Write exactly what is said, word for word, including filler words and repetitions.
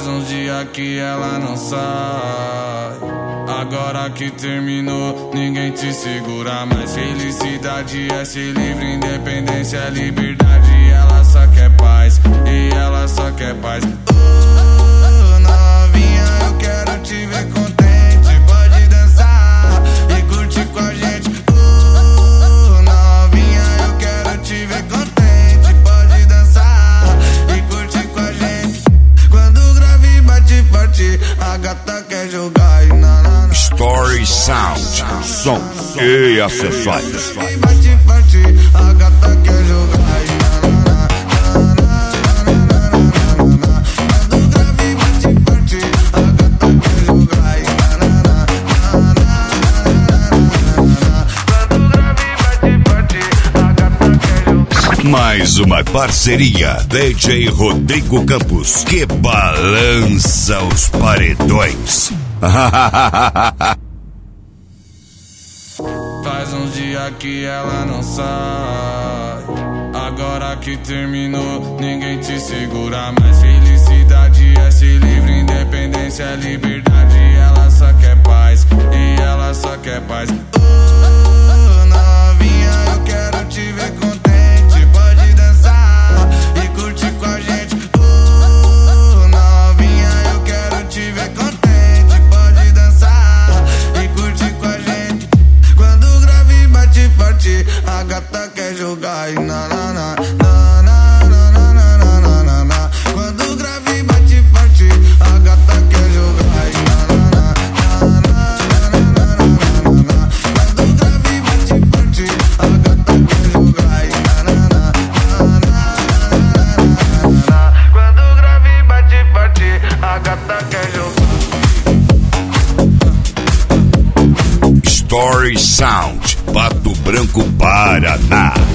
Faz uns dias que ela não sai. Agora que terminou, ninguém te segura mais. Felicidade é ser livre, independência é liberdade. Ela só quer paz, e ela só quer paz. Oh, novinha, eu quero te ver contente. Pode dançar e curtir com a gente. Oh, novinha, eu quero te ver contente. Pode dançar e curtir com a gente. Quando o grave bate forte, a gata quer jogar e na, na, na. Story Sound, som e acessórios. Bate forte, a gata quer jogar e na, na, na, na, na, na, na. Quando o grave bate forte, a gata quer jogar e na, na, na, na, na. Quando o grave bate forte, a gata quer jogar. Mais uma parceria D J Rodrigo Campos, que balança os paredões. Faz uns dias que ela não sai. Agora que terminou, ninguém te segura mais. Felicidade é ser livre, independência é liberdade. Ela só quer paz, e ela só quer paz. Oh, novinha, eu quero te ver contente. Pode dançar e curtir com a gente. Oh, novinha, eu quero te ver contente. Pode dançar e curtir com a gente. Quando o grave bate forte, a gata quer jogar e na na na na na na na na na na. Quando o grave bate forte, a gata quer jogar e na na na na na na na. Quando o grave bate forte, a gata quer jogar e na na na na na. Quando o grave bate forte, a gata quer jogar. Story Sound, Pato Branco, Paraná.